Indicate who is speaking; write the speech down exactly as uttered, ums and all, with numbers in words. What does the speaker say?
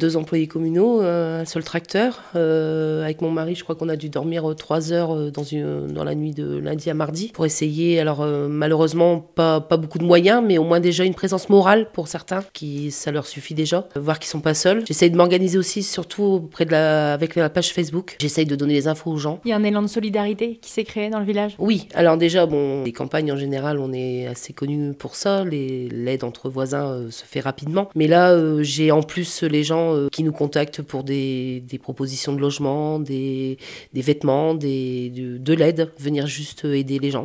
Speaker 1: deux employés communaux, un seul tracteur. Euh, avec mon mari, je crois qu'on a dû dormir trois heures dans, une, dans la nuit de lundi à mardi pour essayer. Alors euh, malheureusement, pas, pas beaucoup de moyens, mais au moins déjà une présence morale pour certains, qui ça leur suffit déjà. Voir qu'ils sont pas seuls. J'essaye de m'organiser aussi, surtout auprès de la, avec la page Facebook. J'essaye de donner les infos aux gens.
Speaker 2: Il y a un élan de solidarité qui s'est créé dans le village.
Speaker 1: Oui, alors déjà, bon, les campagnes en général, on est assez connus pour ça. Les, l'aide entre voisins euh, se fait rapidement. Mais là, euh, j'ai en plus les gens euh, qui nous contactent pour des, des propositions de logement, des, des vêtements, des, de, de l'aide, venir juste aider les gens.